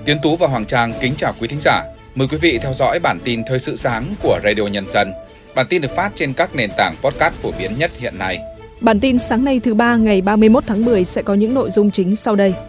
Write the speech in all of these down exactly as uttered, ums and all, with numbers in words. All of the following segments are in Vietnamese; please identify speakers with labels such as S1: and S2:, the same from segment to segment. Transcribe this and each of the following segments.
S1: Tiến Tú và Hoàng Trang kính chào quý thính giả. Mời quý vị theo dõi bản tin Thời sự sáng của Radio Nhân dân. Bản tin được phát trên các nền tảng podcast phổ biến nhất hiện nay.
S2: Bản tin sáng nay thứ ba ngày ba mươi mốt tháng mười sẽ có những nội dung chính sau đây.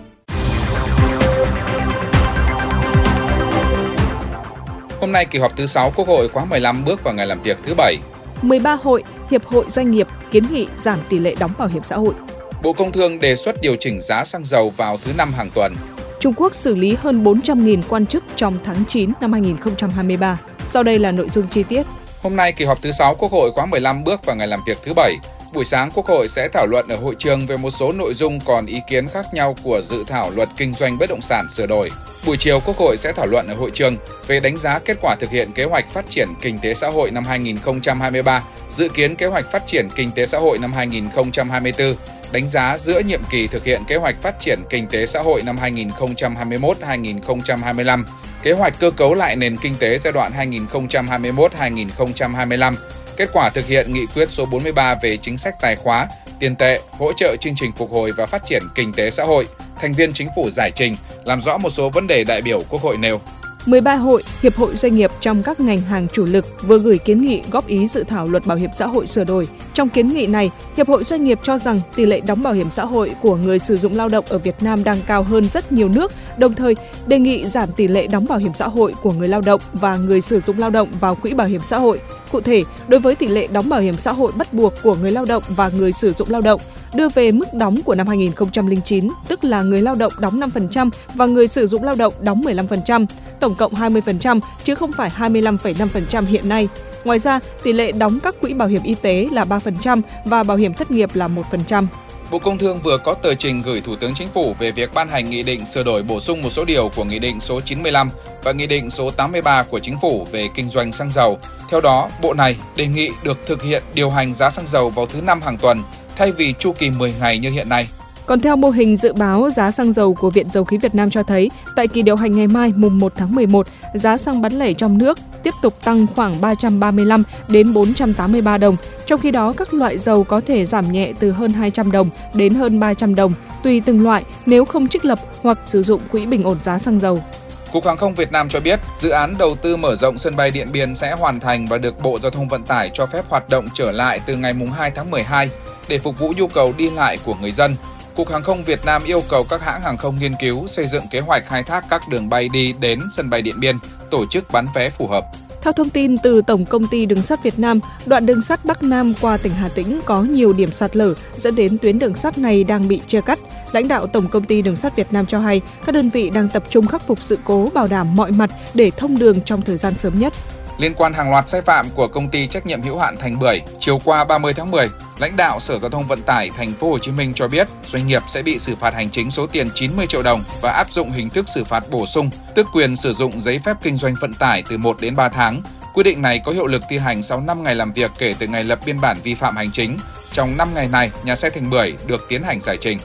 S1: Hôm nay kỳ họp thứ sáu Quốc hội khóa mười lăm bước vào ngày làm việc thứ bảy.
S2: mười ba hội, hiệp hội doanh nghiệp kiến nghị giảm tỷ lệ đóng bảo hiểm xã hội.
S1: Bộ Công Thương đề xuất điều chỉnh giá xăng dầu vào thứ năm hàng tuần.
S2: Trung Quốc xử lý hơn bốn trăm nghìn quan chức trong tháng chín năm hai nghìn không trăm hai mươi ba. Sau đây là nội dung chi tiết.
S1: Hôm nay kỳ họp thứ sáu Quốc hội khóa mười lăm bước vào ngày làm việc thứ bảy. Buổi sáng Quốc hội sẽ thảo luận ở hội trường về một số nội dung còn ý kiến khác nhau của dự thảo luật kinh doanh bất động sản sửa đổi. Buổi chiều Quốc hội sẽ thảo luận ở hội trường về đánh giá kết quả thực hiện kế hoạch phát triển kinh tế xã hội năm hai nghìn không trăm hai mươi ba, dự kiến kế hoạch phát triển kinh tế xã hội năm hai nghìn không trăm hai mươi tư, đánh giá giữa nhiệm kỳ thực hiện kế hoạch phát triển kinh tế xã hội năm hai nghìn không trăm hai mươi mốt đến hai nghìn không trăm hai mươi lăm, kế hoạch cơ cấu lại nền kinh tế giai đoạn hai nghìn không trăm hai mươi mốt đến hai nghìn không trăm hai mươi lăm, kết quả thực hiện nghị quyết số bốn mươi ba về chính sách tài khóa, tiền tệ, hỗ trợ chương trình phục hồi và phát triển kinh tế xã hội. Thành viên chính phủ giải trình, làm rõ một số vấn đề đại biểu Quốc hội nêu.
S2: mười ba hội, hiệp hội doanh nghiệp trong các ngành hàng chủ lực vừa gửi kiến nghị góp ý dự thảo luật bảo hiểm xã hội sửa đổi. Trong kiến nghị này, Hiệp hội Doanh nghiệp cho rằng tỷ lệ đóng bảo hiểm xã hội của người sử dụng lao động ở Việt Nam đang cao hơn rất nhiều nước, đồng thời đề nghị giảm tỷ lệ đóng bảo hiểm xã hội của người lao động và người sử dụng lao động vào quỹ bảo hiểm xã hội. Cụ thể, đối với tỷ lệ đóng bảo hiểm xã hội bắt buộc của người lao động và người sử dụng lao động, đưa về mức đóng của năm hai nghìn không trăm lẻ chín, tức là người lao động đóng năm phần trăm và người sử dụng lao động đóng mười lăm phần trăm, tổng cộng hai mươi phần trăm chứ không phải hai mươi lăm phẩy năm phần trăm hiện nay. Ngoài ra, tỷ lệ đóng các quỹ bảo hiểm y tế là ba phần trăm và bảo hiểm thất nghiệp là một phần trăm.
S1: Bộ Công Thương vừa có tờ trình gửi Thủ tướng Chính phủ về việc ban hành nghị định sửa đổi bổ sung một số điều của Nghị định số chín mươi lăm và Nghị định số tám mươi ba của Chính phủ về kinh doanh xăng dầu. Theo đó, Bộ này đề nghị được thực hiện điều hành giá xăng dầu vào thứ năm hàng tuần, thay vì chu kỳ mười ngày như hiện nay.
S2: Còn theo mô hình dự báo giá xăng dầu của Viện Dầu khí Việt Nam cho thấy, tại kỳ điều hành ngày mai mùng một tháng mười một, giá xăng bán lẻ trong nước tiếp tục tăng khoảng ba trăm ba mươi lăm đến bốn trăm tám mươi ba đồng. Trong khi đó, các loại dầu có thể giảm nhẹ từ hơn hai trăm đồng đến hơn ba trăm đồng, tùy từng loại nếu không trích lập hoặc sử dụng quỹ bình ổn giá xăng dầu.
S1: Cục Hàng không Việt Nam cho biết, dự án đầu tư mở rộng sân bay Điện Biên sẽ hoàn thành và được Bộ Giao thông Vận tải cho phép hoạt động trở lại từ ngày mùng hai tháng mười hai để phục vụ nhu cầu đi lại của người dân. Cục Hàng không Việt Nam yêu cầu các hãng hàng không nghiên cứu xây dựng kế hoạch khai thác các đường bay đi đến sân bay Điện Biên, tổ chức bán vé phù hợp.
S2: Theo thông tin từ Tổng Công ty Đường sắt Việt Nam, đoạn đường sắt Bắc Nam qua tỉnh Hà Tĩnh có nhiều điểm sạt lở dẫn đến tuyến đường sắt này đang bị chia cắt. Lãnh đạo Tổng Công ty Đường sắt Việt Nam cho hay, các đơn vị đang tập trung khắc phục sự cố, bảo đảm mọi mặt để thông đường trong thời gian sớm nhất.
S1: Liên quan hàng loạt sai phạm của công ty trách nhiệm hữu hạn Thành Bưởi, chiều qua ba mươi tháng mười, lãnh đạo Sở Giao thông Vận tải Thành phố Hồ Chí Minh cho biết doanh nghiệp sẽ bị xử phạt hành chính số tiền chín mươi triệu đồng và áp dụng hình thức xử phạt bổ sung, tước quyền sử dụng giấy phép kinh doanh vận tải từ một đến ba tháng. Quy định này có hiệu lực thi hành sau năm ngày làm việc kể từ ngày lập biên bản vi phạm hành chính. Trong năm ngày này, nhà xe Thành Bưởi được tiến hành giải trình.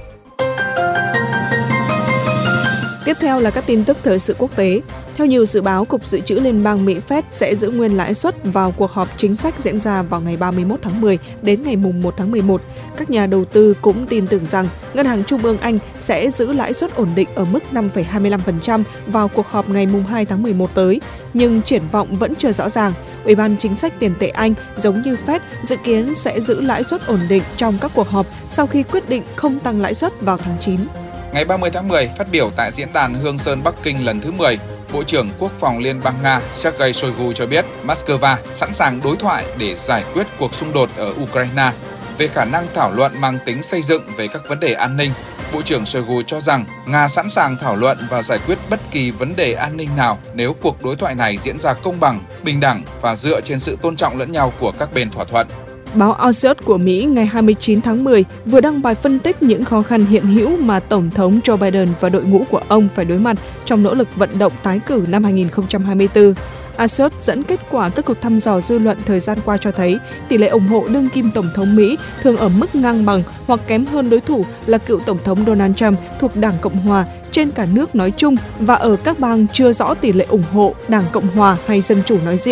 S2: Tiếp theo là các tin tức thời sự quốc tế. Theo nhiều dự báo, Cục Dự trữ Liên bang Mỹ Fed sẽ giữ nguyên lãi suất vào cuộc họp chính sách diễn ra vào ngày ba mươi mốt tháng mười đến ngày mùng một tháng mười một. Các nhà đầu tư cũng tin tưởng rằng Ngân hàng Trung ương Anh sẽ giữ lãi suất ổn định ở mức năm phẩy hai mươi lăm phần trăm vào cuộc họp ngày mùng hai tháng mười một tới, nhưng triển vọng vẫn chưa rõ ràng. Ủy ban Chính sách Tiền tệ Anh, giống như Fed, dự kiến sẽ giữ lãi suất ổn định trong các cuộc họp sau khi quyết định không tăng lãi suất vào tháng chín.
S1: Ngày ba mươi tháng mười, phát biểu tại diễn đàn Hương Sơn Bắc Kinh lần thứ mười, Bộ trưởng Quốc phòng Liên bang Nga Sergei Shoigu cho biết Moscow sẵn sàng đối thoại để giải quyết cuộc xung đột ở Ukraine. Về khả năng thảo luận mang tính xây dựng về các vấn đề an ninh, Bộ trưởng Shoigu cho rằng Nga sẵn sàng thảo luận và giải quyết bất kỳ vấn đề an ninh nào nếu cuộc đối thoại này diễn ra công bằng, bình đẳng và dựa trên sự tôn trọng lẫn nhau của các bên thỏa thuận.
S2: Báo Axios của Mỹ ngày hai mươi chín tháng mười vừa đăng bài phân tích những khó khăn hiện hữu mà Tổng thống Joe Biden và đội ngũ của ông phải đối mặt trong nỗ lực vận động tái cử năm hai nghìn không trăm hai mươi tư. Axios dẫn kết quả các cuộc thăm dò dư luận thời gian qua cho thấy tỷ lệ ủng hộ đương kim Tổng thống Mỹ thường ở mức ngang bằng hoặc kém hơn đối thủ là cựu Tổng thống Donald Trump thuộc Đảng Cộng Hòa trên cả nước nói chung và ở các bang chưa rõ tỷ lệ ủng hộ Đảng Cộng Hòa hay Dân Chủ nói riêng.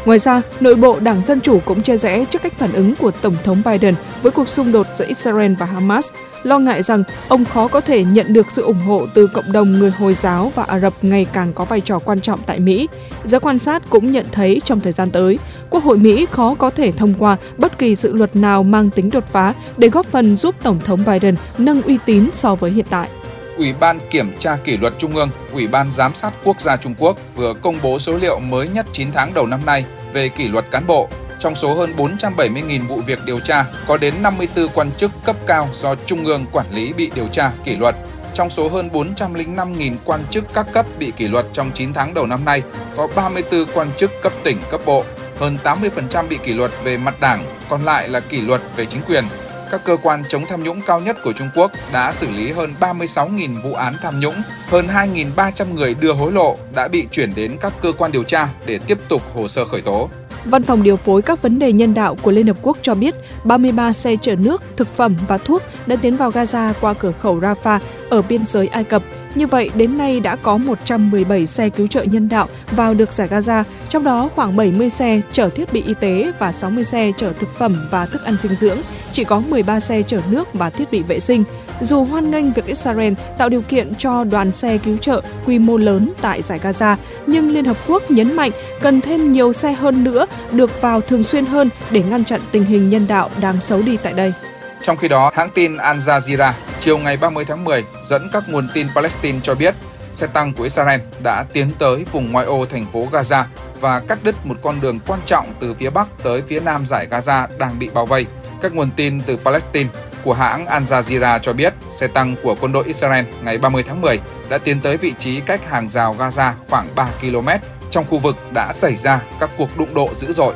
S2: Ngoài ra, nội bộ Đảng Dân Chủ cũng chia rẽ trước cách phản ứng của Tổng thống Biden với cuộc xung đột giữa Israel và Hamas, lo ngại rằng ông khó có thể nhận được sự ủng hộ từ cộng đồng người Hồi giáo và Ả Rập ngày càng có vai trò quan trọng tại Mỹ. Giới quan sát cũng nhận thấy trong thời gian tới, Quốc hội Mỹ khó có thể thông qua bất kỳ dự luật nào mang tính đột phá để góp phần giúp Tổng thống Biden nâng uy tín so với hiện tại.
S1: Ủy ban Kiểm tra Kỷ luật Trung ương, Ủy ban Giám sát Quốc gia Trung Quốc vừa công bố số liệu mới nhất chín tháng đầu năm nay về kỷ luật cán bộ. Trong số hơn bốn trăm bảy mươi nghìn vụ việc điều tra, có đến năm mươi tư quan chức cấp cao do Trung ương quản lý bị điều tra kỷ luật. Trong số hơn bốn trăm lẻ năm nghìn quan chức các cấp bị kỷ luật trong chín tháng đầu năm nay, có ba mươi tư quan chức cấp tỉnh, cấp bộ. Hơn tám mươi phần trăm bị kỷ luật về mặt đảng, còn lại là kỷ luật về chính quyền. Các cơ quan chống tham nhũng cao nhất của Trung Quốc đã xử lý hơn ba mươi sáu nghìn vụ án tham nhũng, hơn hai nghìn ba trăm người đưa hối lộ đã bị chuyển đến các cơ quan điều tra để tiếp tục hồ sơ khởi tố.
S2: Văn phòng điều phối các vấn đề nhân đạo của Liên Hợp Quốc cho biết ba mươi ba xe chở nước, thực phẩm và thuốc đã tiến vào Gaza qua cửa khẩu Rafah ở biên giới Ai Cập. Như vậy, đến nay đã có một trăm mười bảy xe cứu trợ nhân đạo vào được giải Gaza, trong đó khoảng bảy mươi xe chở thiết bị y tế và sáu mươi xe chở thực phẩm và thức ăn dinh dưỡng, chỉ có mười ba xe chở nước và thiết bị vệ sinh. Dù hoan nghênh việc Israel tạo điều kiện cho đoàn xe cứu trợ quy mô lớn tại giải Gaza, nhưng Liên Hợp Quốc nhấn mạnh cần thêm nhiều xe hơn nữa được vào thường xuyên hơn để ngăn chặn tình hình nhân đạo đang xấu đi tại đây.
S1: Trong khi đó, hãng tin Al Jazeera chiều ngày ba mươi tháng mười dẫn các nguồn tin Palestine cho biết xe tăng của Israel đã tiến tới vùng ngoại ô thành phố Gaza và cắt đứt một con đường quan trọng từ phía bắc tới phía nam giải Gaza đang bị bao vây. Các nguồn tin từ Palestine của hãng Al Jazeera cho biết xe tăng của quân đội Israel ngày ba mươi tháng mười đã tiến tới vị trí cách hàng rào Gaza khoảng ba ki lô mét. Trong khu vực đã xảy ra các cuộc đụng độ dữ dội.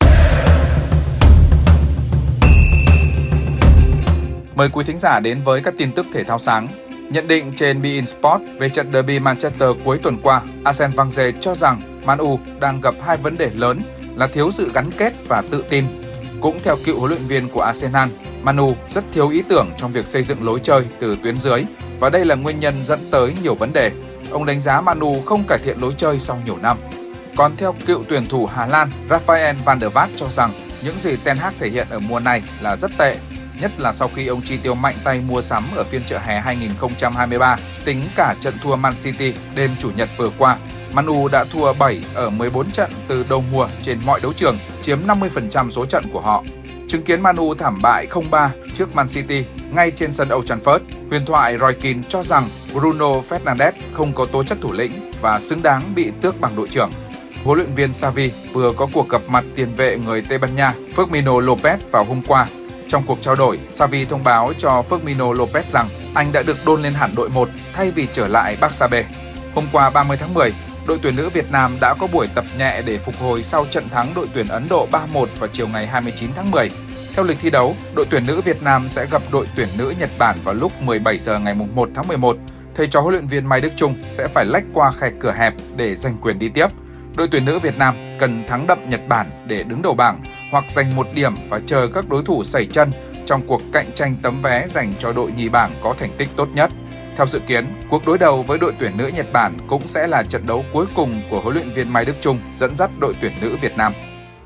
S1: Mời quý thính giả đến với các tin tức thể thao sáng. Nhận định trên beIN Sport về trận derby Manchester cuối tuần qua, Arsene Wenger cho rằng Man U đang gặp hai vấn đề lớn là thiếu sự gắn kết và tự tin. Cũng theo cựu huấn luyện viên của Arsenal, Man U rất thiếu ý tưởng trong việc xây dựng lối chơi từ tuyến dưới và đây là nguyên nhân dẫn tới nhiều vấn đề. Ông đánh giá Man U không cải thiện lối chơi sau nhiều năm. Còn theo cựu tuyển thủ Hà Lan Rafael van der Vaart cho rằng những gì Ten Hag thể hiện ở mùa này là rất tệ, nhất là sau khi ông chi tiêu mạnh tay mua sắm ở phiên chợ hè hai không hai ba. Tính cả trận thua Man City đêm Chủ nhật vừa qua, Man U đã thua bảy ở mười bốn trận từ đầu mùa trên mọi đấu trường, chiếm năm mươi phần trăm số trận của họ. Chứng kiến Man U thảm bại không ba trước Man City ngay trên sân Old Trafford, huyền thoại Roy Keane cho rằng Bruno Fernandes không có tố chất thủ lĩnh và xứng đáng bị tước bằng đội trưởng. Huấn luyện viên Xavi vừa có cuộc gặp mặt tiền vệ người Tây Ban Nha Firmino Lopez vào hôm qua. Trong cuộc trao đổi, Xavi thông báo cho Firmino Lopez rằng anh đã được đôn lên hẳn đội một thay vì trở lại Barca B. Hôm qua ba mươi tháng mười, đội tuyển nữ Việt Nam đã có buổi tập nhẹ để phục hồi sau trận thắng đội tuyển Ấn Độ ba một vào chiều ngày hai mươi chín tháng mười. Theo lịch thi đấu, đội tuyển nữ Việt Nam sẽ gặp đội tuyển nữ Nhật Bản vào lúc mười bảy giờ ngày một tháng mười một. Thầy trò huấn luyện viên Mai Đức Chung sẽ phải lách qua khe cửa hẹp để giành quyền đi tiếp. Đội tuyển nữ Việt Nam cần thắng đậm Nhật Bản để đứng đầu bảng hoặc giành một điểm và chờ các đối thủ sẩy chân trong cuộc cạnh tranh tấm vé dành cho đội nhì bảng có thành tích tốt nhất. Theo dự kiến, cuộc đối đầu với đội tuyển nữ Nhật Bản cũng sẽ là trận đấu cuối cùng của huấn luyện viên Mai Đức Chung dẫn dắt đội tuyển nữ Việt Nam.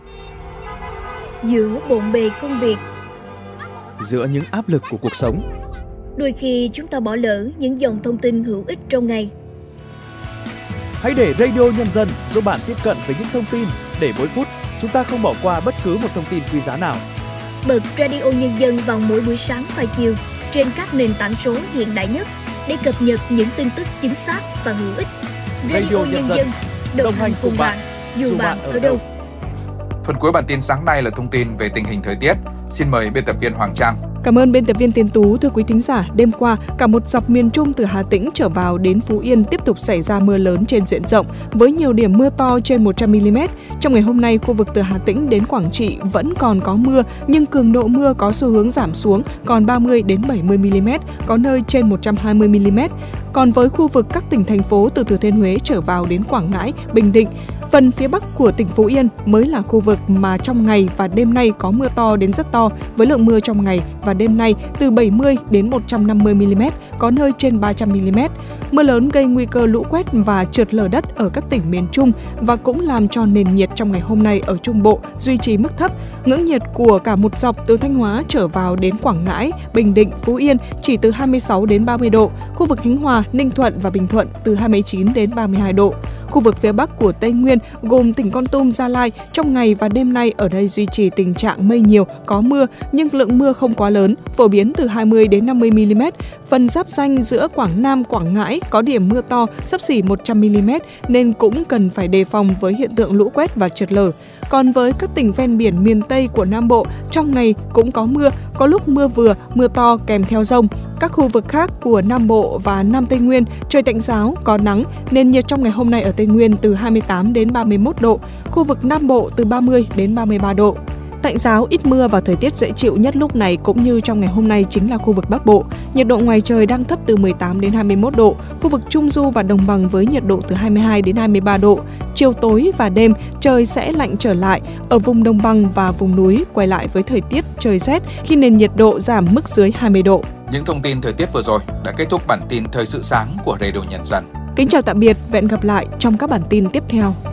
S3: Giữa bộn bề công việc,
S4: giữa những áp lực của cuộc sống,
S3: đôi khi chúng ta bỏ lỡ những dòng thông tin hữu ích trong ngày.
S4: Hãy để Radio Nhân dân giúp bạn tiếp cận với những thông tin để mỗi phút chúng ta không bỏ qua bất cứ một thông tin quý giá nào.
S3: Bật Radio Nhân dân vào mỗi buổi sáng và chiều trên các nền tảng số hiện đại nhất để cập nhật những tin tức chính xác và hữu ích. Radio, Radio Nhân dân đồng, đồng hành cùng bạn, dù bạn ở đâu.
S1: Phần cuối bản tin sáng nay là thông tin về tình hình thời tiết. Xin mời biên tập viên Hoàng Trang.
S2: Cảm ơn biên tập viên Tiến Tú. Thưa quý thính giả, đêm qua, cả một dọc miền Trung từ Hà Tĩnh trở vào đến Phú Yên tiếp tục xảy ra mưa lớn trên diện rộng, với nhiều điểm mưa to trên một trăm mi-li-mét. Trong ngày hôm nay, khu vực từ Hà Tĩnh đến Quảng Trị vẫn còn có mưa, nhưng cường độ mưa có xu hướng giảm xuống, còn ba mươi đến bảy mươi mi-li-mét, có nơi trên một trăm hai mươi mi-li-mét. Còn với khu vực các tỉnh thành phố từ Thừa Thiên Huế trở vào đến Quảng Ngãi, Bình Định, Phần phía Bắc của tỉnh Phú Yên mới là khu vực mà trong ngày và đêm nay có mưa to đến rất to, với lượng mưa trong ngày và đêm nay từ bảy mươi đến một trăm năm mươi mi-li-mét, có nơi trên ba trăm mi-li-mét. Mưa lớn gây nguy cơ lũ quét và trượt lở đất ở các tỉnh miền Trung và cũng làm cho nền nhiệt trong ngày hôm nay ở Trung Bộ duy trì mức thấp. Ngưỡng nhiệt của cả một dọc từ Thanh Hóa trở vào đến Quảng Ngãi, Bình Định, Phú Yên chỉ từ hai mươi sáu đến ba mươi độ, khu vực Khánh Hòa, Ninh Thuận và Bình Thuận từ hai mươi chín đến ba mươi hai độ. Khu vực phía Bắc của Tây Nguyên gồm tỉnh Kon Tum, Gia Lai, trong ngày và đêm nay ở đây duy trì tình trạng mây nhiều, có mưa nhưng lượng mưa không quá lớn, phổ biến từ hai mươi đến năm mươi mi-li-mét. Phần giáp ranh giữa Quảng Nam, Quảng Ngãi có điểm mưa to xấp xỉ một trăm mi-li-mét nên cũng cần phải đề phòng với hiện tượng lũ quét và trượt lở. Còn với các tỉnh ven biển miền Tây của Nam Bộ, trong ngày cũng có mưa, có lúc mưa vừa, mưa to kèm theo dông. Các khu vực khác của Nam Bộ và Nam Tây Nguyên trời tạnh ráo, có nắng, nền nhiệt trong ngày hôm nay ở Tây Nguyên từ hai mươi tám đến ba mươi mốt độ, khu vực Nam Bộ từ ba mươi đến ba mươi ba độ. Tạnh ráo, ít mưa và thời tiết dễ chịu nhất lúc này cũng như trong ngày hôm nay chính là khu vực Bắc Bộ. Nhiệt độ ngoài trời đang thấp từ mười tám đến hai mươi mốt độ, khu vực Trung Du và Đồng bằng với nhiệt độ từ hai mươi hai đến hai mươi ba độ. Chiều tối và đêm trời sẽ lạnh trở lại, ở vùng Đồng bằng và vùng núi quay lại với thời tiết trời rét khi nền nhiệt độ giảm mức dưới hai mươi độ.
S1: Những thông tin thời tiết vừa rồi đã kết thúc bản tin Thời sự sáng của Radio Nhân dân.
S2: Kính chào tạm biệt và hẹn gặp lại trong các bản tin tiếp theo.